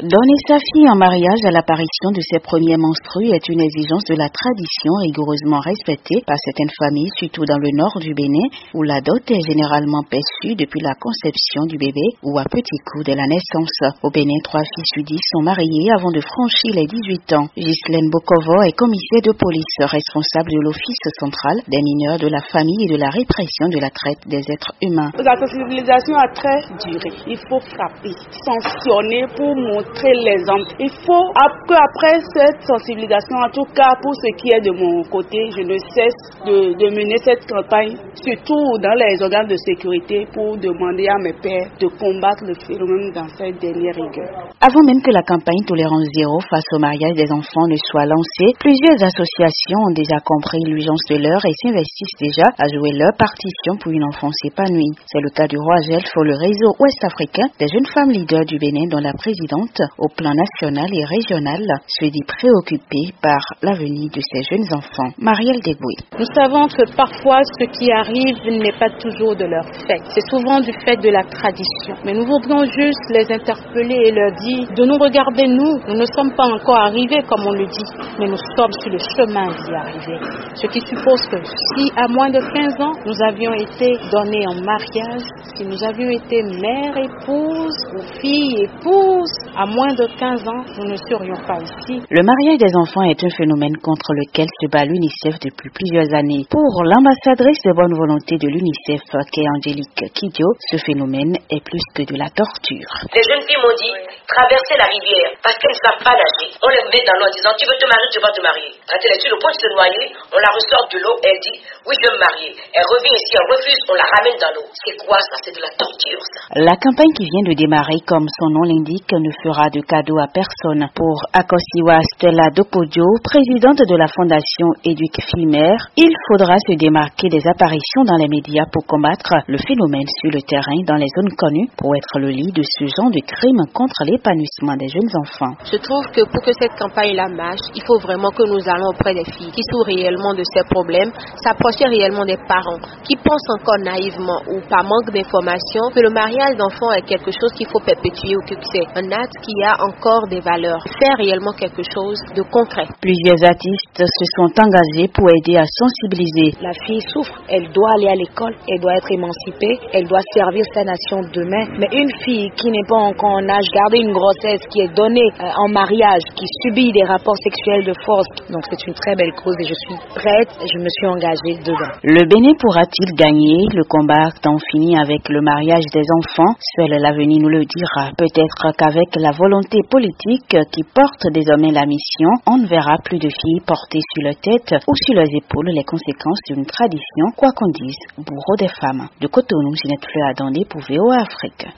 Donner sa fille en mariage à l'apparition de ses premiers menstrues est une exigence de la tradition rigoureusement respectée par certaines familles, surtout dans le nord du Bénin, où la dot est généralement perçue depuis la conception du bébé ou à petits coups de la naissance. Au Bénin, 3 filles sur 10 sont mariées avant de franchir les 18 ans. Ghislaine Bokovo est commissaire de police responsable de l'Office central des mineurs, de la famille et de la répression de la traite des êtres humains. La sensibilisation a très duré. Il faut frapper, sanctionner pour montrer l'exemple. Il faut qu'après cette sensibilisation, en tout cas pour ce qui est de mon côté, je ne cesse de mener cette campagne, surtout dans les organes de sécurité, pour demander à mes pairs de combattre le phénomène dans cette dernière rigueur. Avant même que la campagne Tolérance Zéro face au mariage des enfants ne soit lancée, plusieurs associations ont déjà compris l'urgence de l'heure et s'investissent déjà à jouer leur partition pour une enfance épanouie. C'est le cas du Roi Gelf pour le réseau ouest-africain des jeunes femmes leaders du Bénin, dont la présidente, au plan national et régional, se dit préoccupée par l'avenir de ces jeunes enfants. Marielle Degoué. Nous savons que parfois ce qui arrive n'est pas toujours de leur fait. C'est souvent du fait de la tradition. Mais nous voudrions juste les interpeller et leur dire de nous regarder nous. Nous ne sommes pas encore arrivés comme on le dit, mais nous sommes sur le chemin d'y arriver. Ce qui suppose que si à moins de 15 ans, nous avions été donnés en mariage, si nous avions été mère, épouse ou fille, épouse, à moins de 15 ans, nous ne serions pas ici. Le mariage des enfants est un phénomène contre lequel se bat l'UNICEF depuis plusieurs années. Pour l'ambassadrice de bonne volonté de l'UNICEF, qu'est Angélique Kidjo, ce phénomène est plus que de la torture. Les jeunes filles m'ont dit traverser la rivière parce qu'elles ne savent pas nager. On les met dans l'eau en disant tu veux te marier, tu vas te marier. Quand elle est sur le point de se noyer, on la ressort de l'eau, elle dit oui je veux me marier. Elle revient ici, elle refuse, on la ramène dans l'eau. C'est quoi ça? C'est de la torture ça. La campagne qui vient de démarrer, comme son nom l'indique, ne fera de cadeau à personne. Pour Akosiwa Stella Dokojo, présidente de la fondation Éduque Filmère, il faudra se démarquer des apparitions dans les médias pour combattre le phénomène sur le terrain dans les zones connues pour être le lit de ce genre de crime contre l'épanouissement des jeunes enfants. Je trouve que pour que cette campagne-là marche, il faut vraiment que nous allons auprès des filles qui souffrent réellement de ces problèmes, s'approcher réellement des parents qui pensent encore naïvement ou par manque d'information que le mariage d'enfants est quelque chose qu'il faut perpétuer ou que c'est un acte qui a encore des valeurs. Faire réellement quelque chose de concret. Plusieurs artistes se sont engagés pour aider à sensibiliser. La fille souffre, elle doit aller à l'école, elle doit être émancipée, elle doit servir sa nation demain. Mais une fille qui n'est pas encore en âge de garder une grossesse, qui est donnée en mariage, qui subit des rapports sexuels de force, donc c'est une très belle cause et je suis prête, je me suis engagée dedans. Le Bénin pourra-t-il gagner le combat tant fini avec le mariage des enfants? Seul l'avenir nous le dira. Peut-être qu'avec la volonté politique qui porte désormais la mission, on ne verra plus de filles porter sur leur tête ou sur leurs épaules les conséquences d'une tradition, quoi qu'on dise, bourreau des femmes. De Cotonou, Ginette Fleur Adandé pour VOA Afrique.